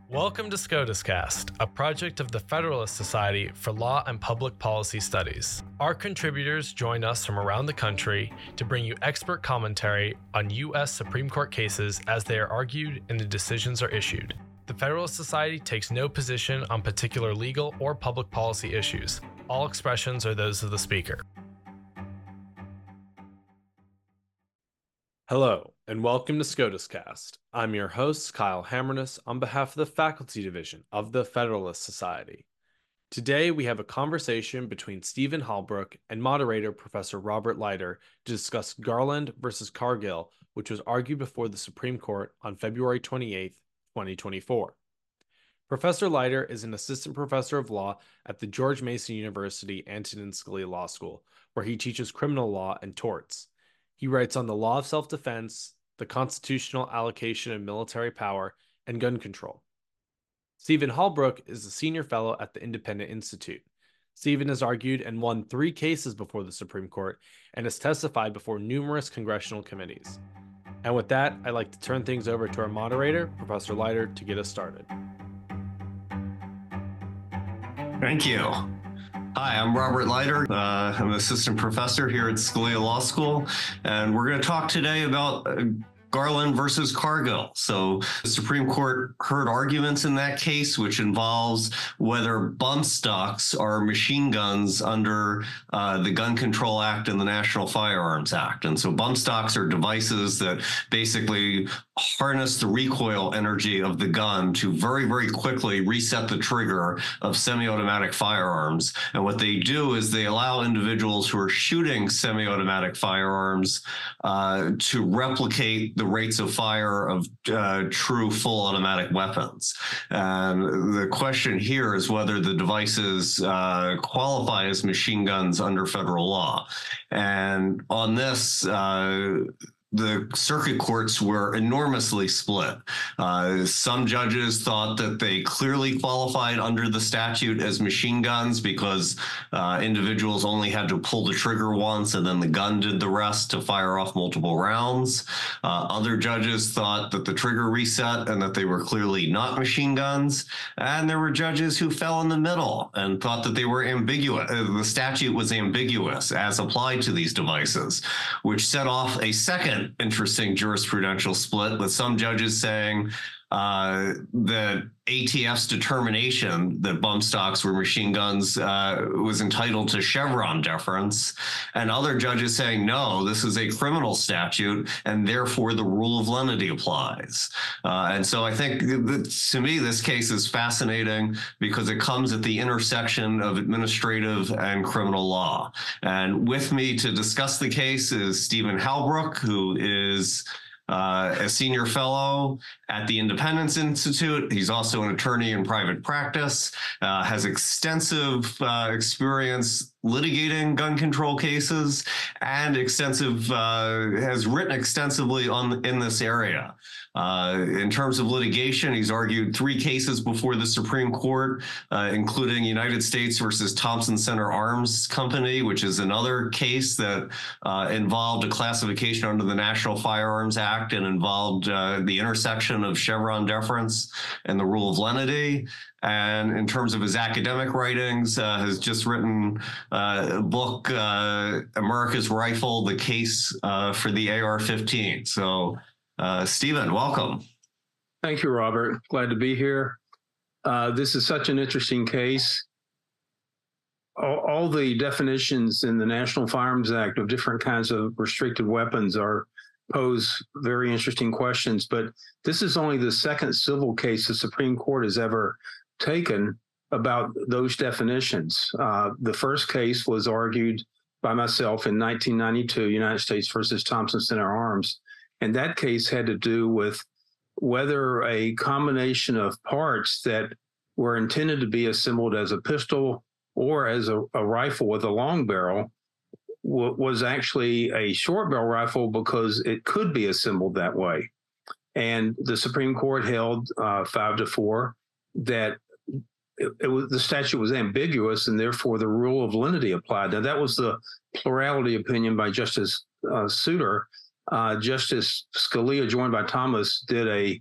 Welcome to SCOTUScast, a project of the Federalist Society for Law and Public Policy Studies. Our contributors join us from around the country to bring you expert commentary on U.S. Supreme Court cases as they are argued and the decisions are issued. The Federalist Society takes no position on particular legal or public policy issues. All expressions are those of the speaker. Hello, and welcome to SCOTUScast. I'm your host, Kyle Hammerness, on behalf of the Faculty Division of the Federalist Society. Today, we have a conversation between Stephen Halbrook and moderator Professor Robert Leiter to discuss Garland versus Cargill, which was argued before the Supreme Court on February 28, 2024. Professor Leiter is an assistant professor of law at the George Mason University Antonin Scalia Law School, where he teaches criminal law and torts. He writes on the law of self-defense, the constitutional allocation of military power, and gun control. Stephen Halbrook is a senior fellow at the Independent Institute. Stephen has argued and won 3 cases before the Supreme Court and has testified before numerous congressional committees. And with that, I'd like to turn things over to our moderator, Professor Leiter, to get us started. Thank you. Hi, I'm Robert Leiter. I'm an assistant professor here at Scalia Law School, and we're going to talk today about Garland versus Cargill. So the Supreme Court heard arguments in that case, which involves whether bump stocks are machine guns under the Gun Control Act and the National Firearms Act. And so bump stocks are devices that basically harness the recoil energy of the gun to very, very quickly reset the trigger of semi-automatic firearms. And what they do is they allow individuals who are shooting semi-automatic firearms to replicate the rates of fire of true full automatic weapons. And the question here is whether the devices qualify as machine guns under federal law. And on this, the circuit courts were enormously split. Some judges thought that they clearly qualified under the statute as machine guns because individuals only had to pull the trigger once and then the gun did the rest to fire off multiple rounds. Other judges thought that the trigger reset and that they were clearly not machine guns. And there were judges who fell in the middle and thought that they were ambiguous. The statute was ambiguous as applied to these devices, which set off a second interesting jurisprudential split, with some judges saying that ATF's determination that bump stocks were machine guns was entitled to Chevron deference, and other judges saying, no, this is a criminal statute, and therefore the rule of lenity applies. And so I think, to me, this case is fascinating because it comes at the intersection of administrative and criminal law. And with me to discuss the case is Stephen Halbrook, who is a senior fellow at the Independence Institute. He's also an attorney in private practice, has extensive experience litigating gun control cases, and has written extensively in this area. In terms of litigation, he's argued 3 cases before the Supreme Court, including United States versus Thompson Center Arms Company, which is another case that involved a classification under the National Firearms Act and involved the intersection of Chevron deference and the rule of lenity. And in terms of his academic writings, has just written a book, America's Rifle, the Case for the AR-15. So, Stephen, welcome. Thank you, Robert. Glad to be here. This is such an interesting case. All the definitions in the National Firearms Act of different kinds of restricted weapons pose very interesting questions, but this is only the second civil case the Supreme Court has ever taken about those definitions. The first case was argued by myself in 1992, United States versus Thompson Center Arms. And that case had to do with whether a combination of parts that were intended to be assembled as a pistol or as a rifle with a long barrel was actually a short barrel rifle because it could be assembled that way. And the Supreme Court held 5-4 that the statute was ambiguous and therefore the rule of lenity applied. Now, that was the plurality opinion by Justice Souter. Justice Scalia, joined by Thomas, did a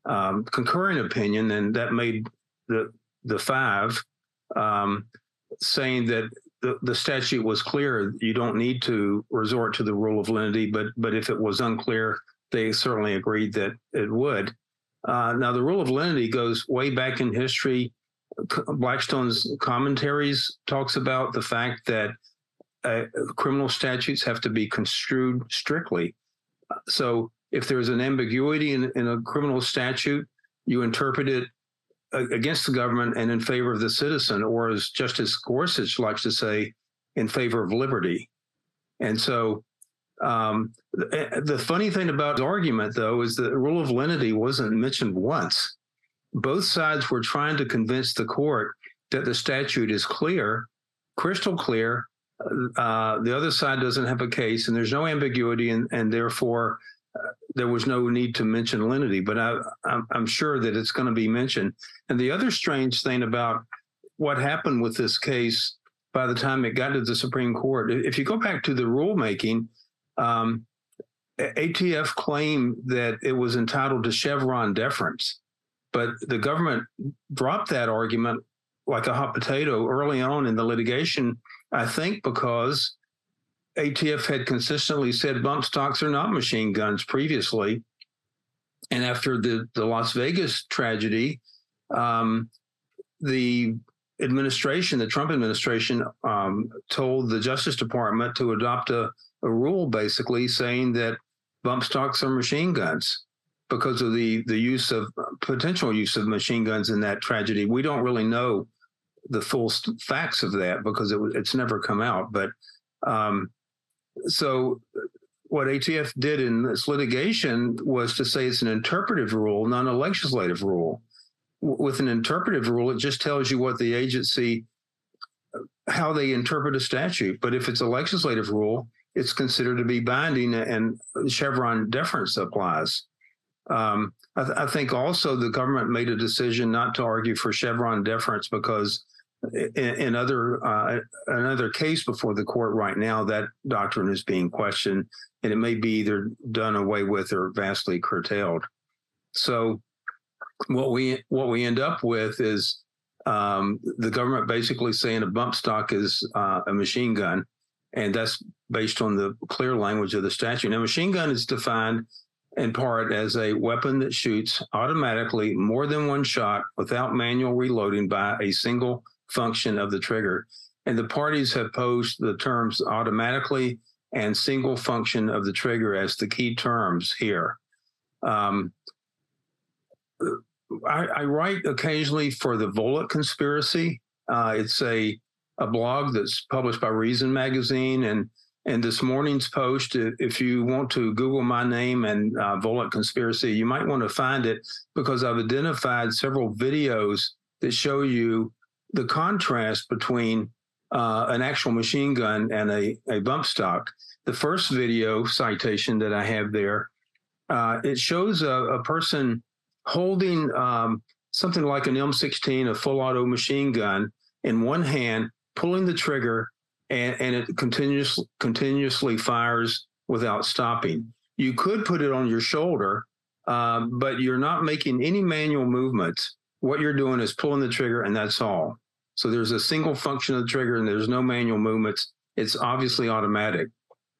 concurring opinion, and that made the five saying that the statute was clear. You don't need to resort to the rule of lenity, but if it was unclear, they certainly agreed that it would. Now, the rule of lenity goes way back in history. Blackstone's commentaries talks about the fact that criminal statutes have to be construed strictly. So if there's an ambiguity in a criminal statute, you interpret it against the government and in favor of the citizen, or as Justice Gorsuch likes to say, in favor of liberty. And so the funny thing about the argument, though, is that the rule of lenity wasn't mentioned once. Both sides were trying to convince the court that the statute is clear, crystal clear. The other side doesn't have a case, and there's no ambiguity, and therefore there was no need to mention lenity. But I'm sure that it's going to be mentioned. And the other strange thing about what happened with this case by the time it got to the Supreme Court, if you go back to the rulemaking, ATF claimed that it was entitled to Chevron deference, but the government dropped that argument like a hot potato early on in the litigation, I think because ATF had consistently said bump stocks are not machine guns previously. And after the Las Vegas tragedy, the administration, the Trump administration, told the Justice Department to adopt a rule basically saying that bump stocks are machine guns because of the potential use of machine guns in that tragedy. We don't really know the full facts of that because it's never come out. But so what ATF did in this litigation was to say it's an interpretive rule, not a legislative rule. With an interpretive rule, it just tells you what the agency, how they interpret a statute. But if it's a legislative rule, it's considered to be binding, and Chevron deference applies. I think also the government made a decision not to argue for Chevron deference because in another case before the court right now, that doctrine is being questioned, and it may be either done away with or vastly curtailed. So what we end up with is the government basically saying a bump stock is a machine gun, and that's based on the clear language of the statute. Now, machine gun is defined in part as a weapon that shoots automatically more than one shot without manual reloading by a single function of the trigger. And the parties have posed the terms automatically and single function of the trigger as the key terms here. I write occasionally for the Volokh Conspiracy. It's a blog that's published by Reason Magazine, and this morning's post, if you want to Google my name and Volokh Conspiracy, you might want to find it because I've identified several videos that show you the contrast between an actual machine gun and a bump stock. The first video citation that I have there, it shows a person holding something like an M16, a full auto machine gun, in one hand, pulling the trigger, and it continuously fires without stopping. You could put it on your shoulder, but you're not making any manual movements. What you're doing is pulling the trigger, and that's all. So there's a single function of the trigger, and there's no manual movements. It's obviously automatic.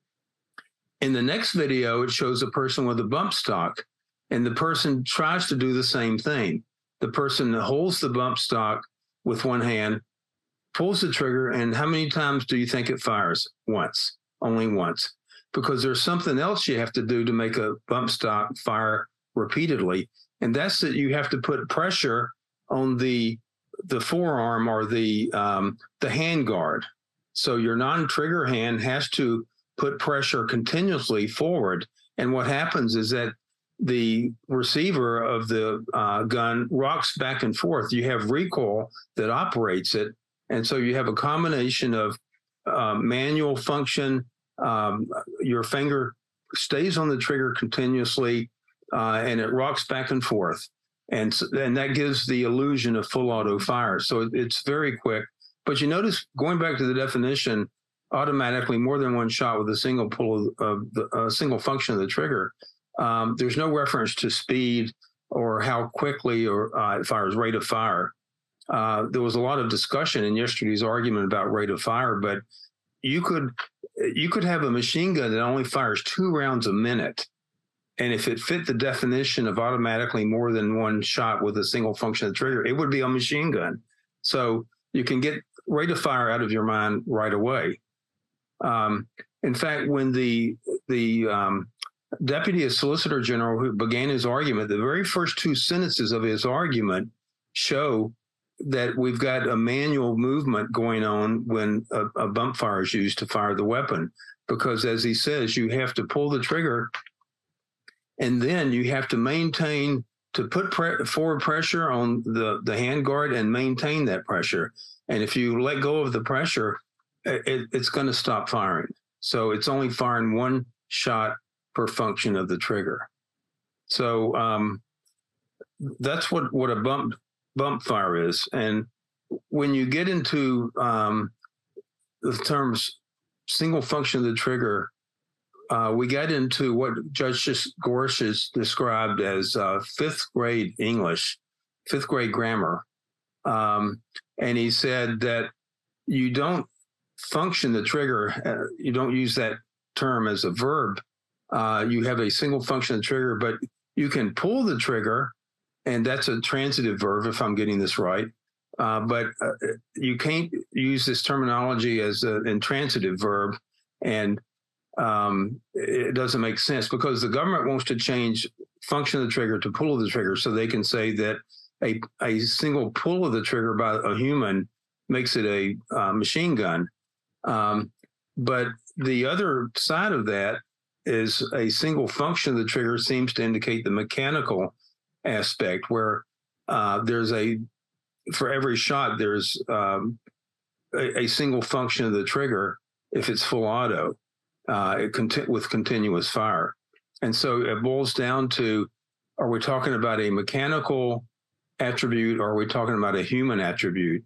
In the next video, it shows a person with a bump stock, and the person tries to do the same thing. The person holds the bump stock with one hand, pulls the trigger, and how many times do you think it fires? Once, only once, because there's something else you have to do to make a bump stock fire repeatedly, and that's that you have to put pressure on the forearm or the hand guard. So your non-trigger hand has to put pressure continuously forward, and what happens is that the receiver of the gun rocks back and forth. You have recoil that operates it. And so you have a combination of manual function. Your finger stays on the trigger continuously, and it rocks back and forth. And that gives the illusion of full auto fire. So it's very quick. But you notice, going back to the definition, automatically more than one shot with a single pull of a single function of the trigger. There's no reference to speed. or how quickly or it fires, rate of fire. There was a lot of discussion in yesterday's argument about rate of fire, but you could have a machine gun that only fires 2 rounds a minute. And if it fit the definition of automatically more than one shot with a single function of the trigger, it would be a machine gun. So you can get rate of fire out of your mind right away. In fact, when the Deputy Solicitor General who began his argument, the very first 2 sentences of his argument show that we've got a manual movement going on when a bump fire is used to fire the weapon. Because as he says, you have to pull the trigger and then you have to maintain, to put forward pressure on the handguard and maintain that pressure. And if you let go of the pressure, it's going to stop firing. So it's only firing 1 shot per function of the trigger. So that's what a bump fire is. And when you get into the terms single function of the trigger, we got into what Judge Gorsuch has described as 5th grade English, 5th grade grammar. And he said that you don't function the trigger, you don't use that term as a verb. You have a single function of the trigger, but you can pull the trigger, and that's a transitive verb, if I'm getting this right. But you can't use this terminology as an intransitive verb, and it doesn't make sense because the government wants to change function of the trigger to pull of the trigger, so they can say that a single pull of the trigger by a human makes it a machine gun. But the other side of that is a single function of the trigger seems to indicate the mechanical aspect, where for every shot, there's a single function of the trigger if it's full auto with continuous fire. And so it boils down to, are we talking about a mechanical attribute or are we talking about a human attribute?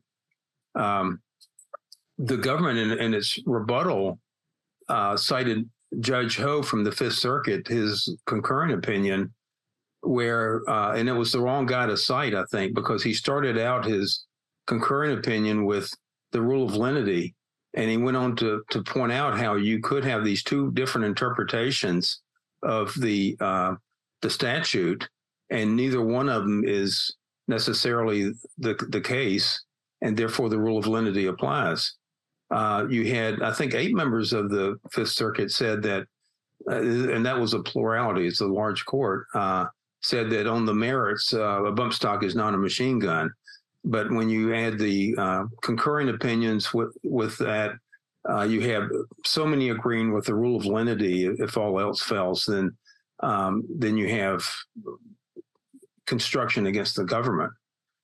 The government in its rebuttal cited Judge Ho from the Fifth Circuit, his concurring opinion, where, and it was the wrong guy to cite, I think, because he started out his concurring opinion with the rule of lenity. And he went on to point out how you could have these 2 different interpretations of the statute, and neither one of them is necessarily the case, and therefore the rule of lenity applies. You had, I think, 8 members of the Fifth Circuit said that, and that was a plurality, it's a large court, said that on the merits, a bump stock is not a machine gun. But when you add the concurring opinions with that, you have so many agreeing with the rule of lenity. If all else fails, then you have construction against the government.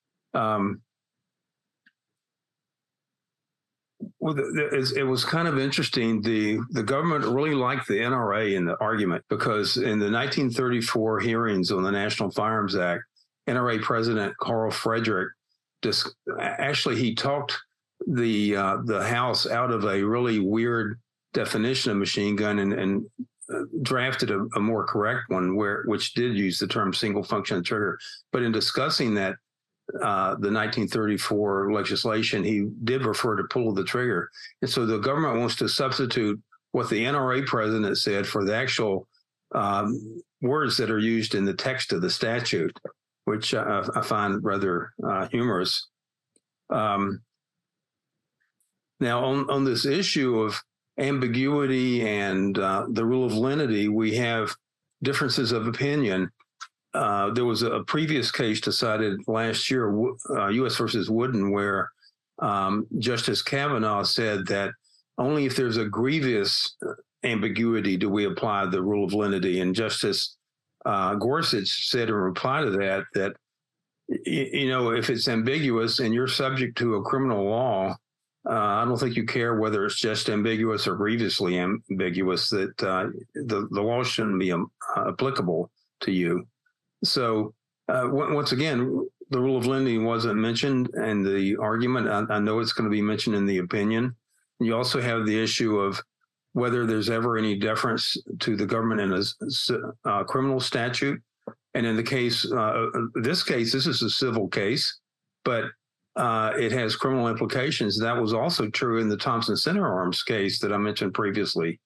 It was kind of interesting. The government really liked the NRA in the argument because in the 1934 hearings on the National Firearms Act, NRA President Carl Frederick he talked the House out of a really weird definition of machine gun and drafted a more correct one, which did use the term single function trigger. But in discussing that, the 1934 legislation, he did refer to pull the trigger. And so the government wants to substitute what the NRA president said for the actual words that are used in the text of the statute, which I find rather humorous. Now, on this issue of ambiguity and the rule of lenity, we have differences of opinion. There was a previous case decided last year, U.S. versus Wooden, where Justice Kavanaugh said that only if there's a grievous ambiguity do we apply the rule of lenity. And Justice Gorsuch said in reply to that, if it's ambiguous and you're subject to a criminal law, I don't think you care whether it's just ambiguous or grievously ambiguous, that the law shouldn't be applicable to you. So once again, the rule of lenity wasn't mentioned in the argument. I know it's going to be mentioned in the opinion. You also have the issue of whether there's ever any deference to the government in a criminal statute. And in the case, this is a civil case, but it has criminal implications. That was also true in the Thompson Center Arms case that I mentioned previously.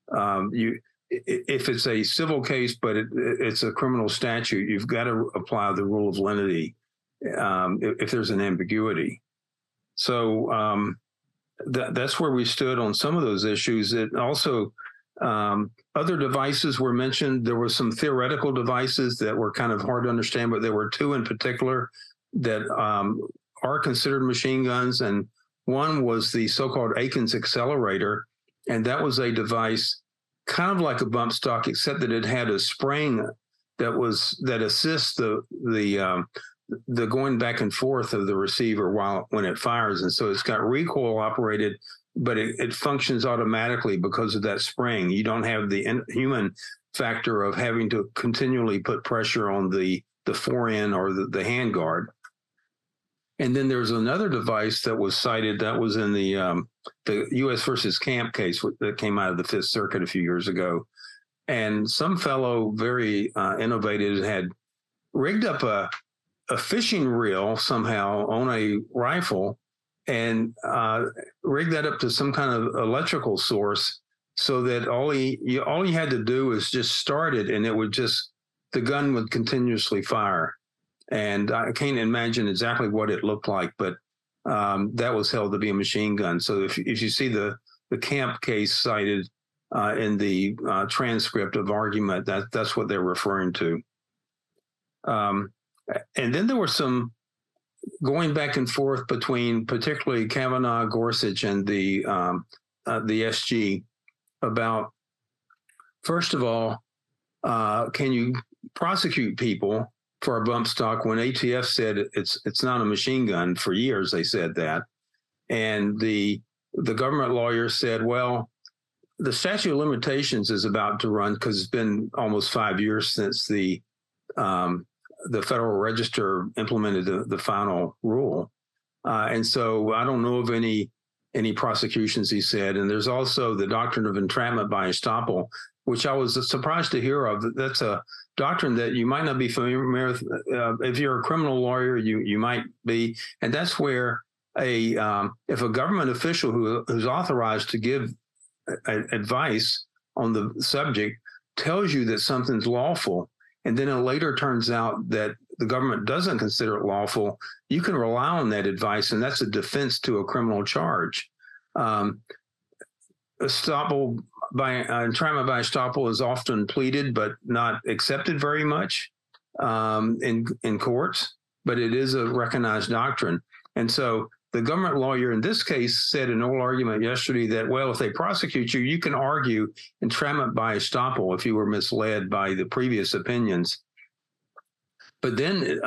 If it's a civil case, but it's a criminal statute, you've got to apply the rule of lenity if there's an ambiguity. So that's where we stood on some of those issues. It also, other devices were mentioned. There were some theoretical devices that were kind of hard to understand, but there were two in particular that are considered machine guns. And one was the so-called Akins accelerator. And that was a device kind of like a bump stock, except that it had a spring that assists the going back and forth of the receiver when it fires. And so it's got recoil operated, but it functions automatically because of that spring. You don't have the human factor of having to continually put pressure on the fore-end or the hand guard. And then there's another device that was cited that was in the U.S. versus Camp case that came out of the Fifth Circuit a few years ago. And some fellow, very innovative, had rigged up a fishing reel somehow on a rifle and rigged that up to some kind of electrical source so that all you had to do was just start it and the gun would continuously fire. And I can't imagine exactly what it looked like, but that was held to be a machine gun. So if you see the Camp case cited in the transcript of argument, that's what they're referring to. And then there were some going back and forth between particularly Kavanaugh, Gorsuch, and the SG about, first of all, can you prosecute people for a bump stock when ATF said it's not a machine gun? For years they said that. And the government lawyer said, well, the statute of limitations is about to run because it's been almost 5 years since the Federal Register implemented the final rule. And so I don't know of any prosecutions, he said. And there's also the doctrine of entrapment by estoppel, which I was surprised to hear of. That's a doctrine that you might not be familiar with. If you're a criminal lawyer, you might be. And that's where if a government official who's authorized to give advice on the subject tells you that something's lawful, and then it later turns out that the government doesn't consider it lawful, you can rely on that advice, and that's a defense to a criminal charge. Estoppel entrapment by estoppel is often pleaded, but not accepted very much in courts, but it is a recognized doctrine. And so the government lawyer in this case said in oral argument yesterday that, well, if they prosecute you, you can argue entrapment by estoppel if you were misled by the previous opinions. But then,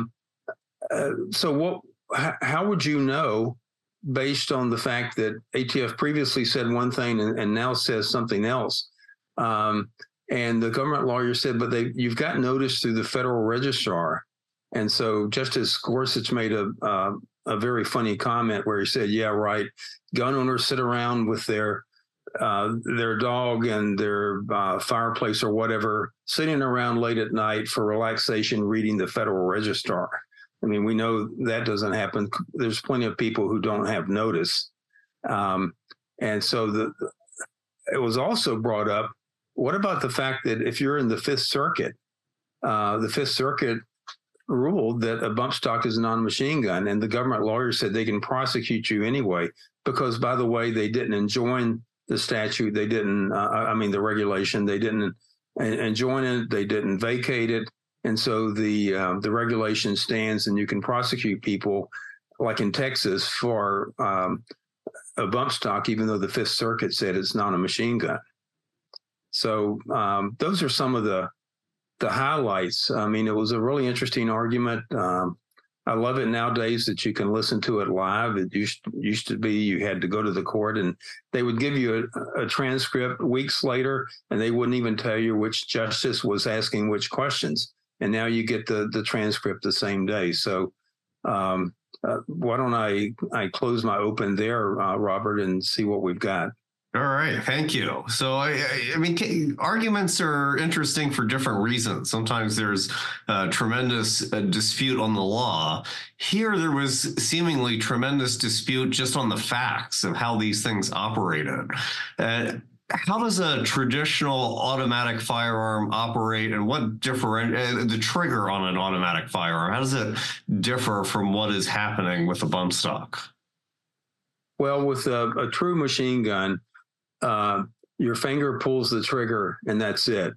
how would you know, based on the fact that ATF previously said one thing and now says something else? And the government lawyer said, but you've got notice through the Federal Registrar. And so Justice Gorsuch made a very funny comment where he said, yeah, right, gun owners sit around with their dog and their fireplace or whatever, sitting around late at night for relaxation, reading the Federal Registrar. I mean, we know that doesn't happen. There's plenty of people who don't have notice. And so it was also brought up, what about the fact that if you're in the Fifth Circuit ruled that a bump stock is a non-machine gun, and the government lawyer said they can prosecute you anyway, because, by the way, they didn't enjoin the statute. They didn't, the regulation, they didn't enjoin it. They didn't vacate it. And so the regulation stands, and you can prosecute people like in Texas for a bump stock, even though the Fifth Circuit said it's not a machine gun. So those are some of the highlights. I mean, it was a really interesting argument. I love it nowadays that you can listen to it live. It used to be you had to go to the court and they would give you a transcript weeks later, and they wouldn't even tell you which justice was asking which questions. And now you get the transcript the same day. So why don't I close my open there, Robert, and see what we've got? All right, thank you. So, I mean, arguments are interesting for different reasons. Sometimes there's a tremendous dispute on the law. Here, there was seemingly tremendous dispute just on the facts of how these things operated. How does a traditional automatic firearm operate, and what the trigger on an automatic firearm? How does it differ from what is happening with a bump stock? Well, with a true machine gun, your finger pulls the trigger and that's it.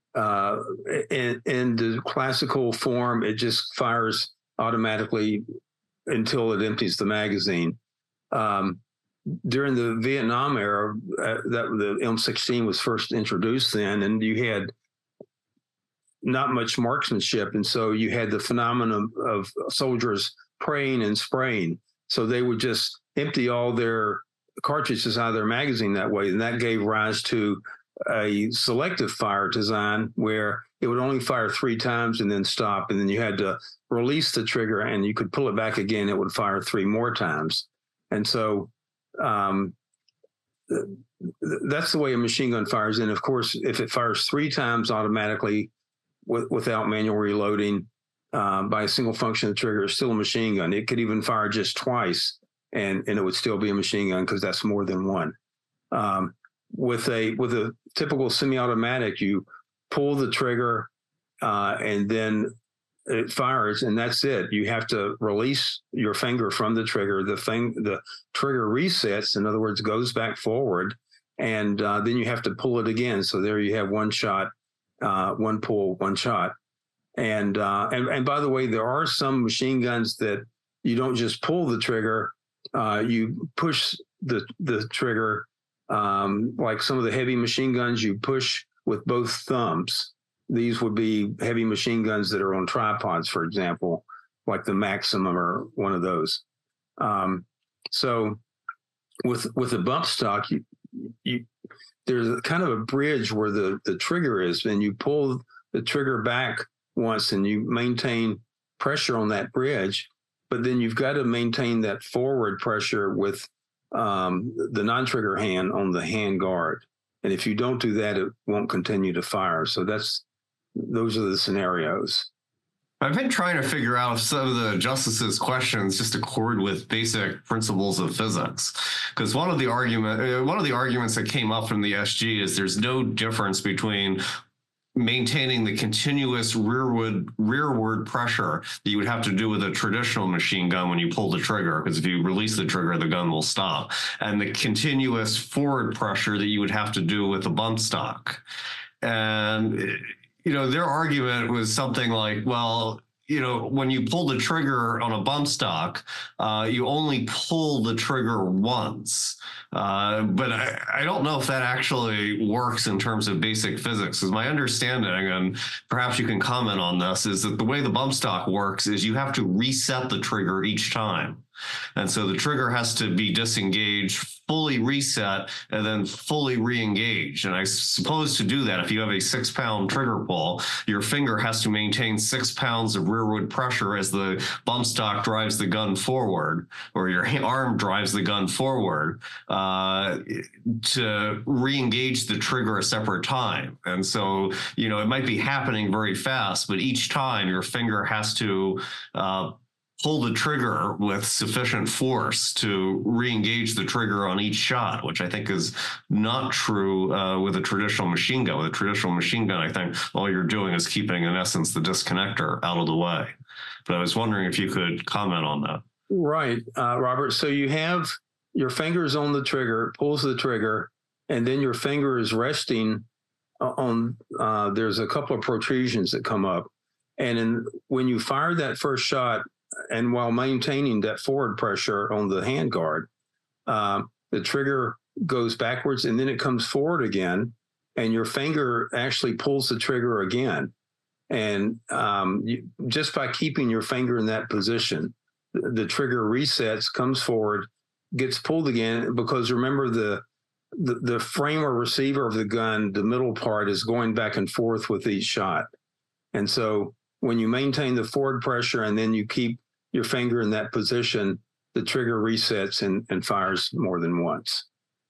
In the classical form, it just fires automatically until it empties the magazine. During the Vietnam era, that the M16 was first introduced then, and you had not much marksmanship, and so you had the phenomenon of soldiers praying and spraying. So they would just empty all their cartridges out of their magazine that way, and that gave rise to a selective fire design where it would only fire 3 times and then stop, and then you had to release the trigger and you could pull it back again. It would fire 3 more times, and so that's the way a machine gun fires. And of course, if it fires 3 times automatically without manual reloading by a single function of the trigger, it's still a machine gun. It could even fire just twice, and it would still be a machine gun because that's more than one. With a typical semi-automatic, you pull the trigger and then it fires, and that's it. You have to release your finger from the trigger. The trigger resets, in other words, goes back forward, and then you have to pull it again. So there you have one shot, one pull, one shot. And by the way, there are some machine guns that you don't just pull the trigger. You push the trigger, like some of the heavy machine guns, you push with both thumbs. These would be heavy machine guns that are on tripods, for example, like the Maximum or one of those. So with a bump stock, you there's kind of a bridge where the trigger is, and you pull the trigger back once and you maintain pressure on that bridge, but then you've got to maintain that forward pressure with the non-trigger hand on the hand guard. And if you don't do that, it won't continue to fire. So those are the scenarios. I've been trying to figure out if some of the justices' questions just accord with basic principles of physics. Because one of the arguments that came up from the SG is there's no difference between maintaining the continuous rearward pressure that you would have to do with a traditional machine gun when you pull the trigger, because if you release the trigger, the gun will stop, and the continuous forward pressure that you would have to do with a bump stock. And their argument was something like, well, when you pull the trigger on a bump stock, you only pull the trigger once. But I don't know if that actually works in terms of basic physics. Because my understanding, and perhaps you can comment on this, is that the way the bump stock works is you have to reset the trigger each time. And so the trigger has to be disengaged, fully reset, and then fully re-engaged. And I suppose to do that, if you have a 6-pound trigger pull, your finger has to maintain 6 pounds of rearward pressure as the bump stock drives the gun forward, or your arm drives the gun forward, to re-engage the trigger a separate time. And so, it might be happening very fast, but each time your finger has to pull the trigger with sufficient force to re-engage the trigger on each shot, which I think is not true with a traditional machine gun. With a traditional machine gun, I think all you're doing is keeping, in essence, the disconnector out of the way. But I was wondering if you could comment on that. Right, Robert. So you have your fingers on the trigger, pulls the trigger, and then your finger is resting on, there's a couple of protrusions that come up. And when you fire that first shot, and while maintaining that forward pressure on the handguard, the trigger goes backwards and then it comes forward again, and your finger actually pulls the trigger again. And just by keeping your finger in that position, the trigger resets, comes forward, gets pulled again, because remember the frame or receiver of the gun, the middle part, is going back and forth with each shot. And so when you maintain the forward pressure and then you keep your finger in that position, the trigger resets and fires more than once.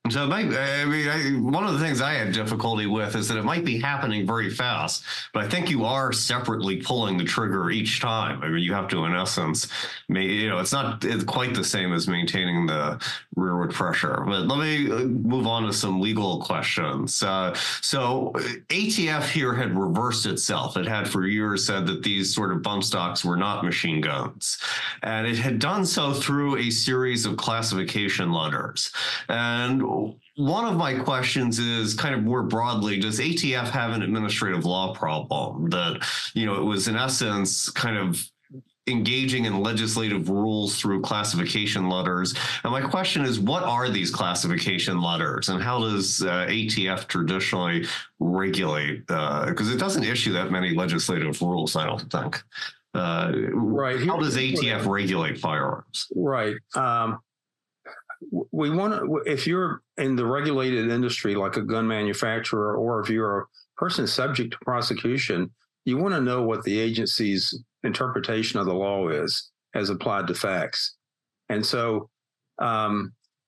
So one of the things I had difficulty with is that it might be happening very fast, but I think you are separately pulling the trigger each time. I mean, you have to, in essence, it's quite the same as maintaining the rearward pressure. But let me move on to some legal questions. So ATF here had reversed itself. It had for years said that these sort of bump stocks were not machine guns, and it had done so through a series of classification letters. And one of my questions is kind of more broadly, does ATF have an administrative law problem that, it was in essence kind of engaging in legislative rules through classification letters? And my question is, what are these classification letters and how does ATF traditionally regulate? Because it doesn't issue that many legislative rules, I don't think. Right. How does ATF regulate firearms? Right. We want to, if you're in the regulated industry like a gun manufacturer, or if you're a person subject to prosecution, you want to know what the agency's interpretation of the law is as applied to facts. And so the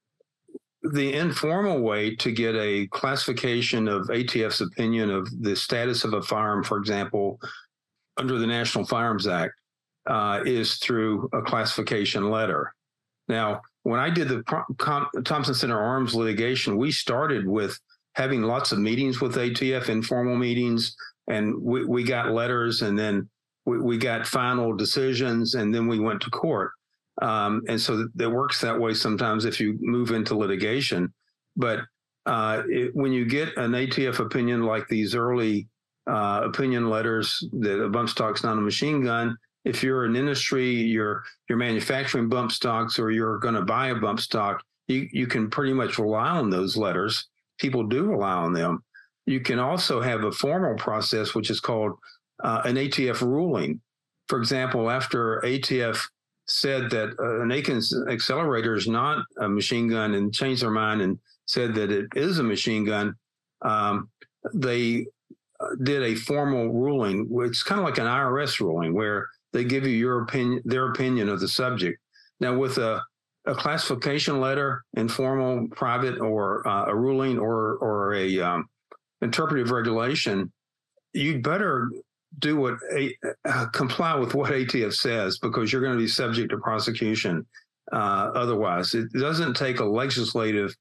informal way to get a classification of ATF's opinion of the status of a firearm, for example, under the National Firearms Act, is through a classification letter. Now, when I did the Thompson Center Arms litigation, we started with having lots of meetings with ATF, informal meetings, and we got letters, and then we got final decisions, and then we went to court. And so it works that way sometimes if you move into litigation. But when you get an ATF opinion like these early opinion letters that a bump stock's not a machine gun, if you're an industry, you're manufacturing bump stocks, or you're going to buy a bump stock, you can pretty much rely on those letters. People do rely on them. You can also have a formal process, which is called an ATF ruling. For example, after ATF said that an Akins accelerator is not a machine gun and changed their mind and said that it is a machine gun, they did a formal ruling. It's kind of like an IRS ruling where they give you their opinion of the subject. Now, with a classification letter, informal, private, or a ruling, or a interpretive regulation, you'd better do comply with what ATF says, because you're going to be subject to prosecution. Otherwise, it doesn't take a legislative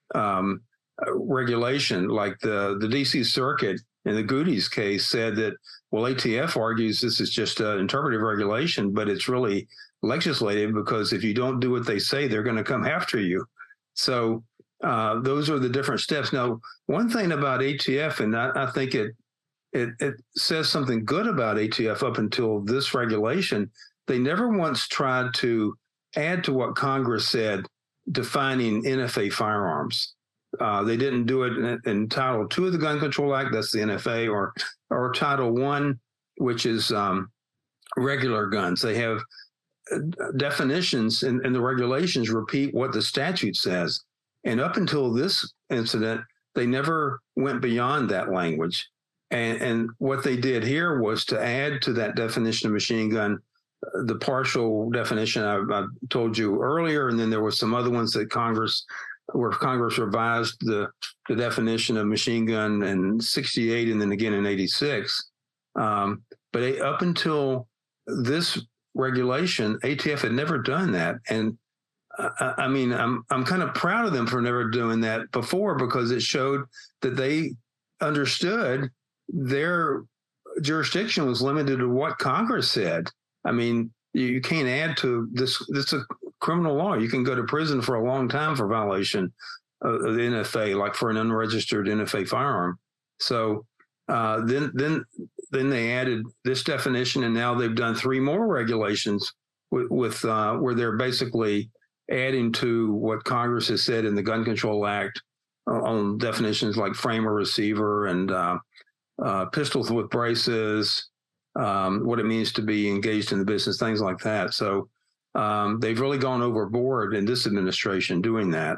regulation like the DC Circuit in the Goody's case said that, well, ATF argues this is just an interpretive regulation, but it's really legislative, because if you don't do what they say, they're going to come after you. So those are the different steps. Now, one thing about ATF, and I think it says something good about ATF up until this regulation, they never once tried to add to what Congress said defining NFA firearms. They didn't do it in Title II of the Gun Control Act, that's the NFA, or Title I, which is regular guns. They have definitions, and the regulations repeat what the statute says. And up until this incident, they never went beyond that language. And what they did here was to add to that definition of machine gun the partial definition I told you earlier, and then there were some other ones that Congress revised the definition of machine gun in 1968 and then again in 1986. But up until this regulation, ATF had never done that. And I mean, I'm kind of proud of them for never doing that before, because it showed that they understood their jurisdiction was limited to what Congress said. I mean, you can't add to this. This is a criminal law. You can go to prison for a long time for violation of the NFA, like for an unregistered NFA firearm. So then they added this definition, and now they've done 3 more regulations with where they're basically adding to what Congress has said in the Gun Control Act on definitions like frame or receiver and pistols with braces, what it means to be engaged in the business, things like that. So they've really gone overboard in this administration doing that.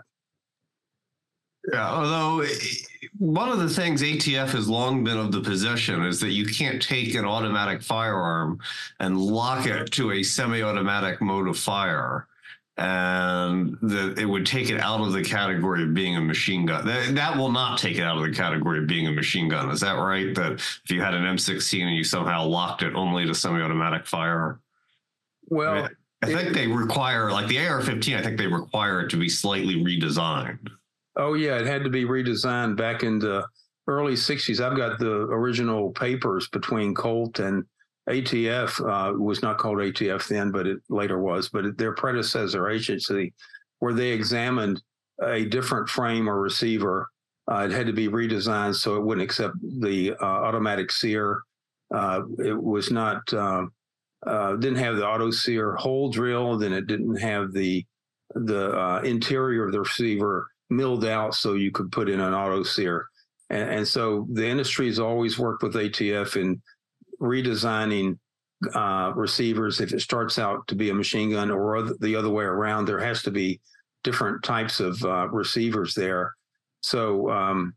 Yeah, although one of the things ATF has long been of the position is that you can't take an automatic firearm and lock it to a semi-automatic mode of fire. and that it would take it out of the category of being a machine gun. That will not take it out of the category of being a machine gun. Is that right? That if you had an M16 and you somehow locked it only to semi-automatic fire? Well, I think they require, like the AR-15, I think they require it to be slightly redesigned. Oh, yeah, it had to be redesigned back in the early 60s. I've got the original papers between Colt and ATF. It was not called ATF then, but it later was, but their predecessor agency, where they examined a different frame or receiver. It had to be redesigned so it wouldn't accept the automatic sear. It was not, didn't have the auto sear hole drill, then it didn't have the interior of the receiver milled out so you could put in an auto sear. And so the industry has always worked with ATF in redesigning receivers. If it starts out to be a machine gun or the other way around, there has to be different types of receivers there. So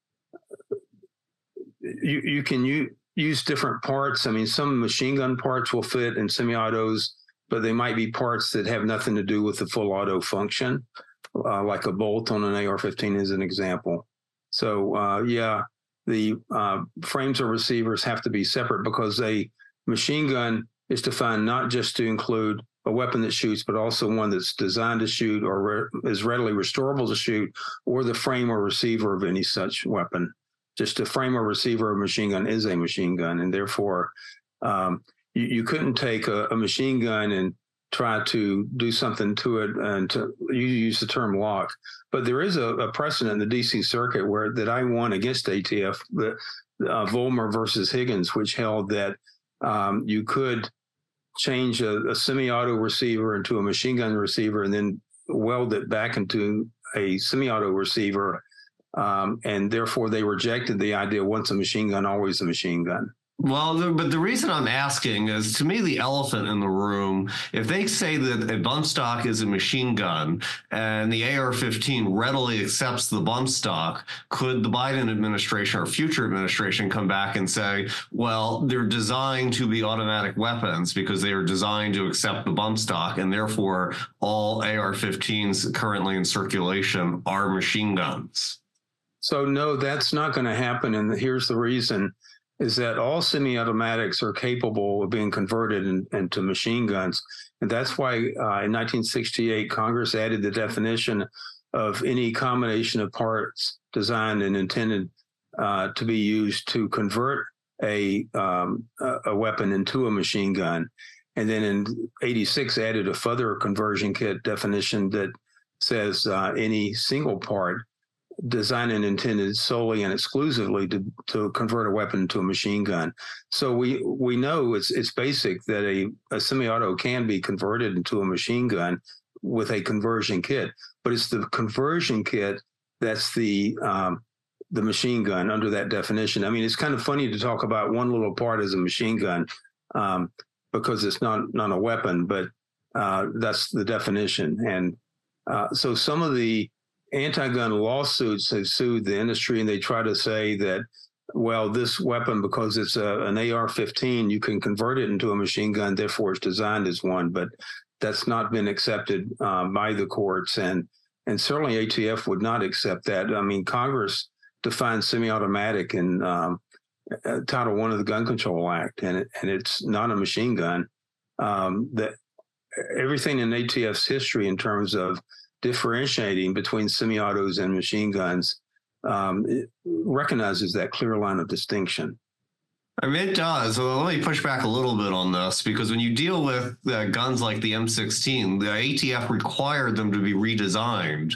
you can use different parts. I mean, some machine gun parts will fit in semi-autos, but they might be parts that have nothing to do with the full auto function, like a bolt on an AR-15 is an example. So yeah, the frames or receivers have to be separate because a machine gun is defined not just to include a weapon that shoots, but also one that's designed to shoot or is readily restorable to shoot, or the frame or receiver of any such weapon. Just a frame or receiver of a machine gun is a machine gun, and therefore you couldn't take a machine gun and try to do something to it, and you use the term lock. But there is a precedent in the DC circuit that I won against ATF, the Vollmer versus Higgins, which held that you could change a semi-auto receiver into a machine gun receiver and then weld it back into a semi-auto receiver. And therefore they rejected the idea once a machine gun, always a machine gun. Well, but the reason I'm asking is, to me, the elephant in the room, if they say that a bump stock is a machine gun and the AR-15 readily accepts the bump stock, could the Biden administration or future administration come back and say, well, they're designed to be automatic weapons because they are designed to accept the bump stock, and therefore all AR-15s currently in circulation are machine guns? So no, that's not going to happen. And here's the reason. Is that all semi-automatics are capable of being converted into machine guns. And that's why in 1968, Congress added the definition of any combination of parts designed and intended to be used to convert a weapon into a machine gun. And then in 86, added a further conversion kit definition that says any single part designed and intended solely and exclusively to convert a weapon to a machine gun. So we know it's basic that a semi-auto can be converted into a machine gun with a conversion kit, but it's the conversion kit that's the machine gun under that definition. I mean, it's kind of funny to talk about one little part as a machine gun because it's not a weapon, but that's the definition. And so some of the anti-gun lawsuits have sued the industry, and they try to say that, well, this weapon, because it's an AR-15, you can convert it into a machine gun, therefore it's designed as one. But that's not been accepted by the courts, and certainly ATF would not accept that. I mean, Congress defined semi-automatic in Title I of the Gun Control Act, and it's not a machine gun. That everything in ATF's history in terms of differentiating between semi-autos and machine guns it recognizes that clear line of distinction. I mean, it does. Well, let me push back a little bit on this, because when you deal with guns like the M16, the ATF required them to be redesigned,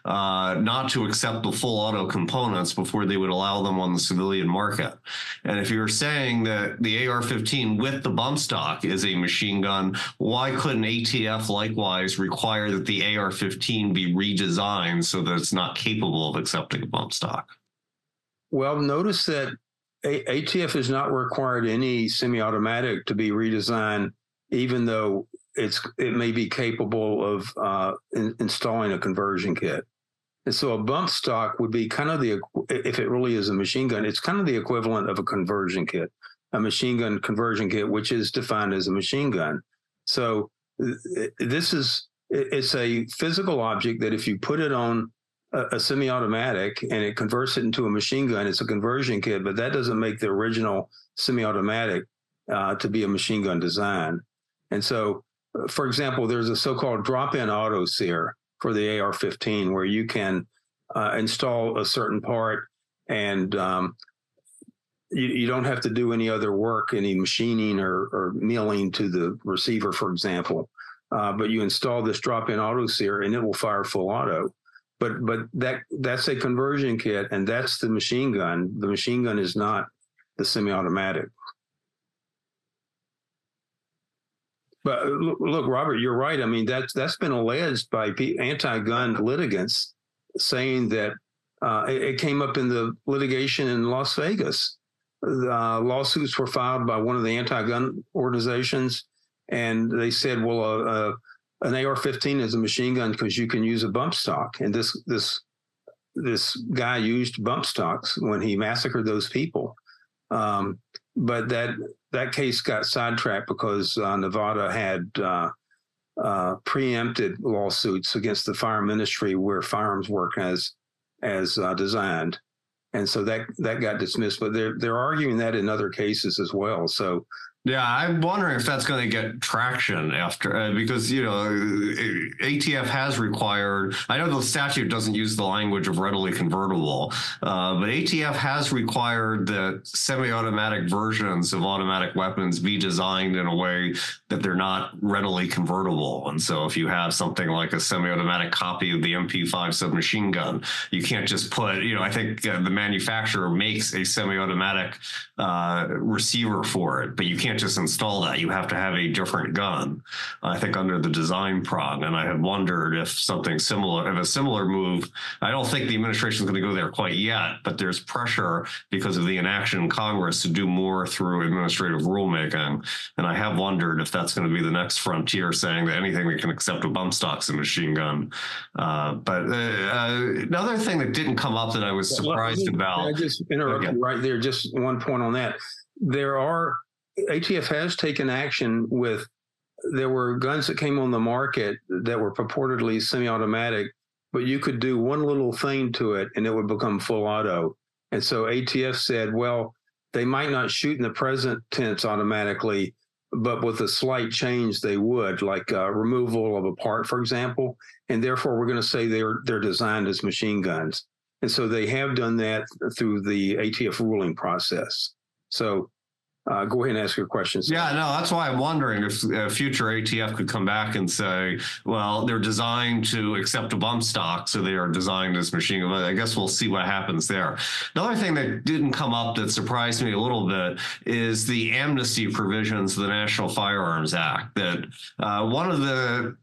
not to accept the full auto components before they would allow them on the civilian market. And if you're saying that the AR-15 with the bump stock is a machine gun, why couldn't ATF likewise require that the AR-15 be redesigned so that it's not capable of accepting a bump stock? Well, notice that ATF has not required any semi-automatic to be redesigned, even though it may be capable of installing a conversion kit. And so a bump stock would be kind of if it really is a machine gun, it's kind of the equivalent of a conversion kit, a machine gun conversion kit, which is defined as a machine gun. So this is It's a physical object that if you put it on a semi-automatic and it converts it into a machine gun, it's a conversion kit, but that doesn't make the original semi-automatic to be a machine gun design. And so, for example, there's a so-called drop-in auto sear for the AR-15 where you can install a certain part and you don't have to do any other work, any machining or milling to the receiver, for example. But you install this drop-in auto sear and it will fire full auto. But that's a conversion kit, and that's the machine gun. The machine gun is not the semi-automatic. But look, Robert, you're right. I mean, that's been alleged by anti-gun litigants, saying that it came up in the litigation in Las Vegas. Lawsuits were filed by one of the anti-gun organizations, and they said, well, an AR-15 is a machine gun because you can use a bump stock. And this guy used bump stocks when he massacred those people. But that case got sidetracked because Nevada had preempted lawsuits against the fire ministry where firearms work as designed. And so that got dismissed, but they're arguing that in other cases as well. So yeah, I'm wondering if that's going to get traction after, because, ATF has required, I know the statute doesn't use the language of readily convertible, but ATF has required that semi-automatic versions of automatic weapons be designed in a way that they're not readily convertible. And so if you have something like a semi-automatic copy of the MP5 submachine gun, you can't just put, I think the manufacturer makes a semi-automatic receiver for it, but you can't just install that. You have to have a different gun, I think, under the design prong. And I had wondered if something similar, if a similar move, I don't think the administration is going to go there quite yet, but there's pressure because of the inaction in Congress to do more through administrative rulemaking. And I have wondered if that's going to be the next frontier, saying that anything that can accept a bump stock's a machine gun. But another thing that didn't come up that I was surprised about. I just interrupted right there. Just one point on that. ATF has taken action there were guns that came on the market that were purportedly semi-automatic, but you could do one little thing to it and it would become full auto. And so ATF said, well, they might not shoot in the present tense automatically, but with a slight change, they would, like removal of a part, for example. And therefore, we're going to say they're designed as machine guns. And so they have done that through the ATF ruling process. So go ahead and ask your questions. Yeah, no, that's why I'm wondering if future ATF could come back and say, well, they're designed to accept a bump stock, so they are designed as machine gun. I guess we'll see what happens there. Another thing that didn't come up that surprised me a little bit is the amnesty provisions of the National Firearms Act. That one of the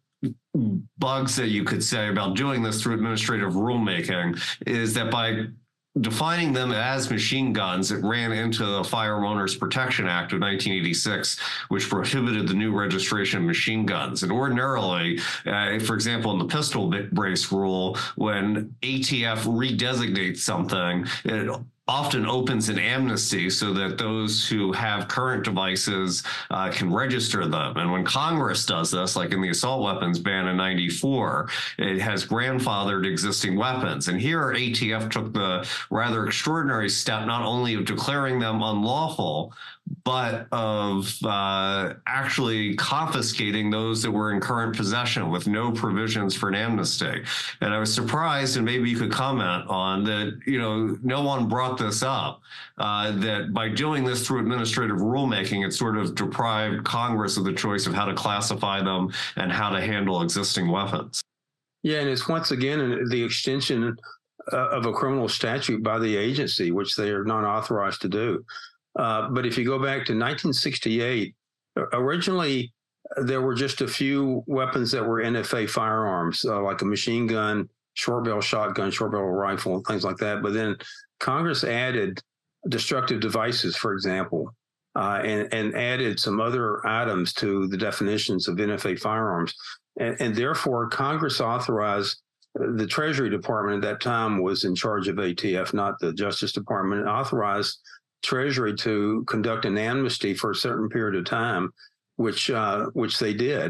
bugs that you could say about doing this through administrative rulemaking is that by defining them as machine guns, it ran into the Firearm Owners Protection Act of 1986, which prohibited the new registration of machine guns. And ordinarily, for example, in the pistol brace rule, when ATF redesignates something, it often opens an amnesty so that those who have current devices can register them. And when Congress does this, like in the assault weapons ban in 94, it has grandfathered existing weapons. And here ATF took the rather extraordinary step not only of declaring them unlawful, but of actually confiscating those that were in current possession with no provisions for an amnesty. And I was surprised, and maybe you could comment on that, no one brought this up, that by doing this through administrative rulemaking, it sort of deprived Congress of the choice of how to classify them and how to handle existing weapons. Yeah, and it's once again the extension of a criminal statute by the agency, which they are not authorized to do. But if you go back to 1968, originally there were just a few weapons that were NFA firearms, like a machine gun, short barrel shotgun, short barrel rifle, things like that. But then Congress added destructive devices, for example, and added some other items to the definitions of NFA firearms. And therefore, Congress authorized the Treasury Department at that time was in charge of ATF, not the Justice Department. It authorized Treasury to conduct an amnesty for a certain period of time, which they did.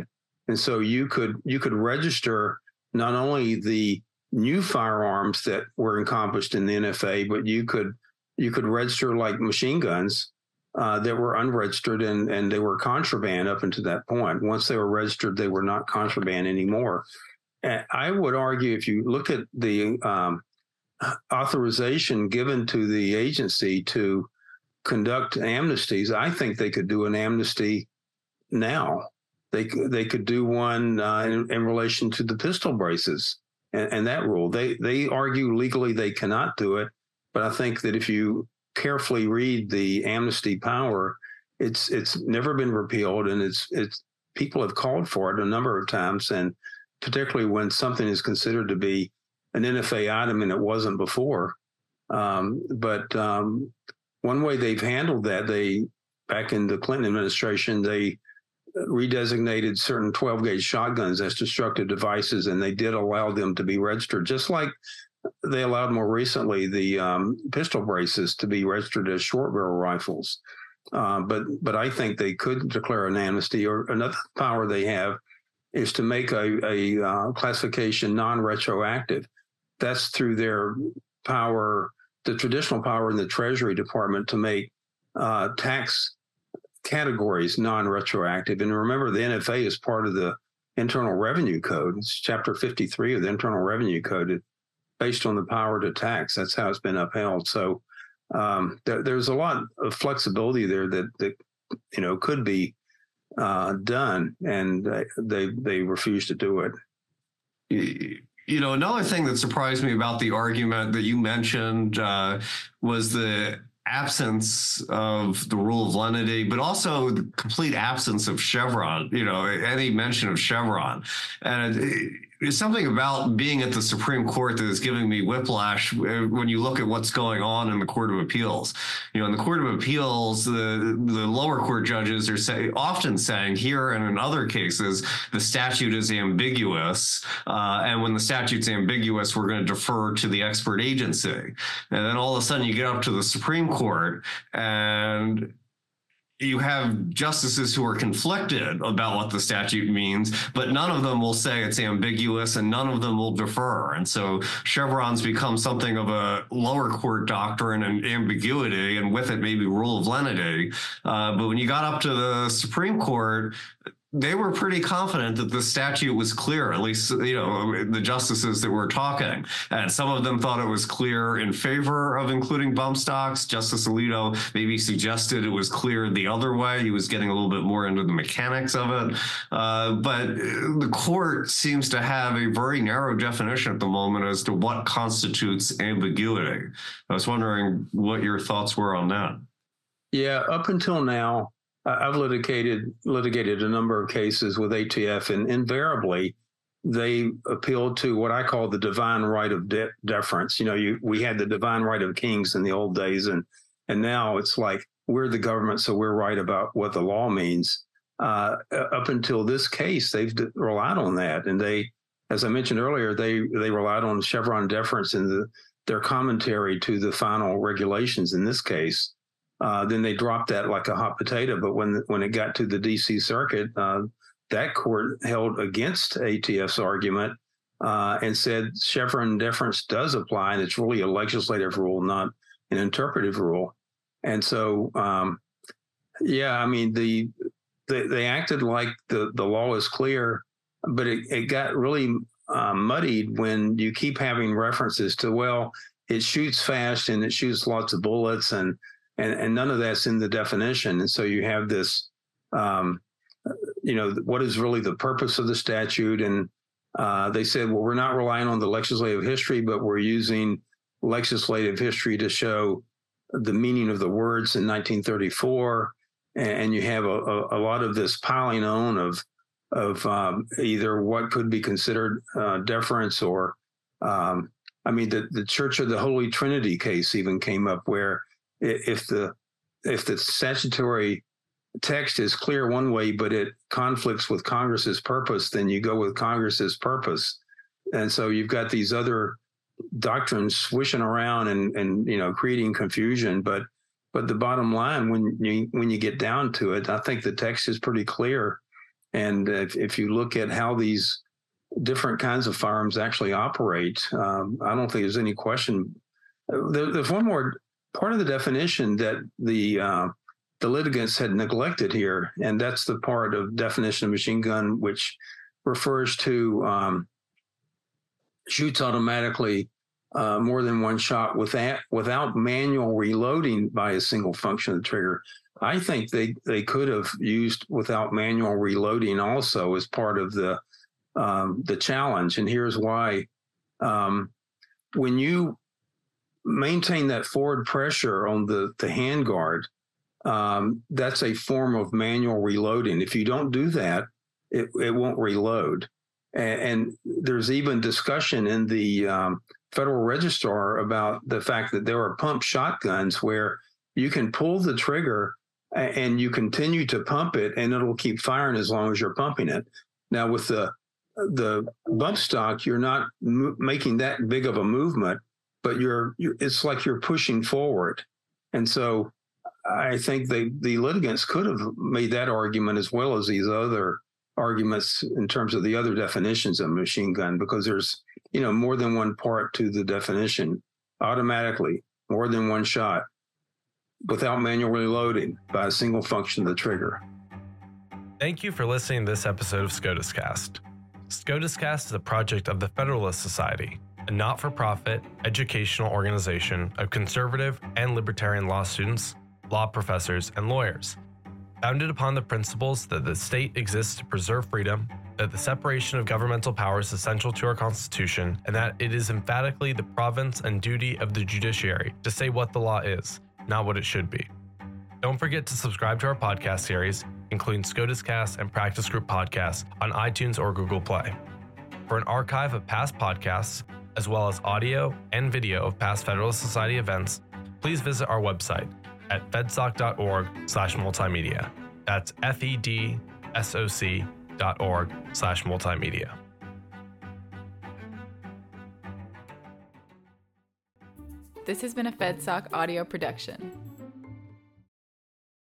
And so you could register not only the new firearms that were encompassed in the NFA, but you could register like machine guns that were unregistered and they were contraband up until that point. Once they were registered, they were not contraband anymore. And I would argue, if you look at the authorization given to the agency to conduct amnesties, I think they could do an amnesty now. They could do one in relation to the pistol braces and that rule. They argue legally they cannot do it, but I think that if you carefully read the amnesty power, it's never been repealed, and it's people have called for it a number of times, and particularly when something is considered to be an NFA item and it wasn't before. But one way they've handled that, back in the Clinton administration, they redesignated certain 12-gauge shotguns as destructive devices, and they did allow them to be registered, just like they allowed more recently the pistol braces to be registered as short barrel rifles. But I think they could declare an amnesty, or another power they have is to make a classification non-retroactive. That's through their power, the traditional power in the Treasury Department, to make tax categories non-retroactive. And remember, the NFA is part of the Internal Revenue Code. It's Chapter 53 of the Internal Revenue Code, based on the power to tax. That's how it's been upheld. So there's a lot of flexibility there that could be done, and they refuse to do it. Another thing that surprised me about the argument that you mentioned was the absence of the rule of lenity, but also the complete absence of Chevron, any mention of Chevron. And it's something about being at the Supreme Court that is giving me whiplash when you look at what's going on in the Court of Appeals. In the Court of Appeals, the lower court judges are often saying here and in other cases, the statute is ambiguous. And when the statute's ambiguous, we're going to defer to the expert agency. And then all of a sudden you get up to the Supreme Court and you have justices who are conflicted about what the statute means, but none of them will say it's ambiguous and none of them will defer. And so Chevron's become something of a lower court doctrine and ambiguity, and with it maybe rule of lenity. But when you got up to the Supreme Court, they were pretty confident that the statute was clear, at least, the justices that were talking. And some of them thought it was clear in favor of including bump stocks. Justice Alito maybe suggested it was clear the other way. He was getting a little bit more into the mechanics of it. But the court seems to have a very narrow definition at the moment as to what constitutes ambiguity. I was wondering what your thoughts were on that. Yeah, up until now, I've litigated a number of cases with ATF, and invariably they appealed to what I call the divine right of deference. We had the divine right of kings in the old days, and now it's like we're the government, so we're right about what the law means. Up until this case, they've relied on that, and they, as I mentioned earlier, they relied on Chevron deference in their commentary to the final regulations in this case. Then they dropped that like a hot potato. But when it got to the D.C. Circuit, that court held against ATF's argument and said Chevron deference does apply, and it's really a legislative rule, not an interpretive rule. And so, they acted like the law is clear, but it got really muddied when you keep having references to, well, it shoots fast and it shoots lots of bullets, and none of that's in the definition. And so you have this, what is really the purpose of the statute? And they said, well, we're not relying on the legislative history, but we're using legislative history to show the meaning of the words in 1934. And you have a lot of this piling on of either what could be considered deference or, the Church of the Holy Trinity case even came up, where if the statutory text is clear one way, but it conflicts with Congress's purpose, then you go with Congress's purpose. And so you've got these other doctrines swishing around and creating confusion. But the bottom line, when you get down to it, I think the text is pretty clear. And if you look at how these different kinds of firearms actually operate, I don't think there's any question. There's one more part of the definition that the litigants had neglected here, and that's the part of definition of machine gun which refers to shoots automatically more than one shot without manual reloading by a single function of the trigger. I think they could have used without manual reloading also as part of the challenge, and here's why. When you maintain that forward pressure on the handguard, that's a form of manual reloading. If you don't do that, it won't reload. And there's even discussion in the Federal Register about the fact that there are pump shotguns where you can pull the trigger and you continue to pump it, and it'll keep firing as long as you're pumping it. Now, with the bump stock, you're not making that big of a movement, but it's like you're pushing forward. And so I think the litigants could have made that argument as well as these other arguments in terms of the other definitions of machine gun, because there's, more than one part to the definition. Automatically, more than one shot, without manual reloading by a single function of the trigger. Thank you for listening to this episode of SCOTUS Cast. SCOTUS Cast is a project of the Federalist Society, a not-for-profit educational organization of conservative and libertarian law students, law professors, and lawyers, founded upon the principles that the state exists to preserve freedom, that the separation of governmental powers is essential to our Constitution, and that it is emphatically the province and duty of the judiciary to say what the law is, not what it should be. Don't forget to subscribe to our podcast series, including SCOTUS Cast and Practice Group podcasts on iTunes or Google Play. For an archive of past podcasts, as well as audio and video of past Federalist Society events, please visit our website at fedsoc.org/multimedia. That's fedsoc.org/multimedia. This has been a FedSoc audio production.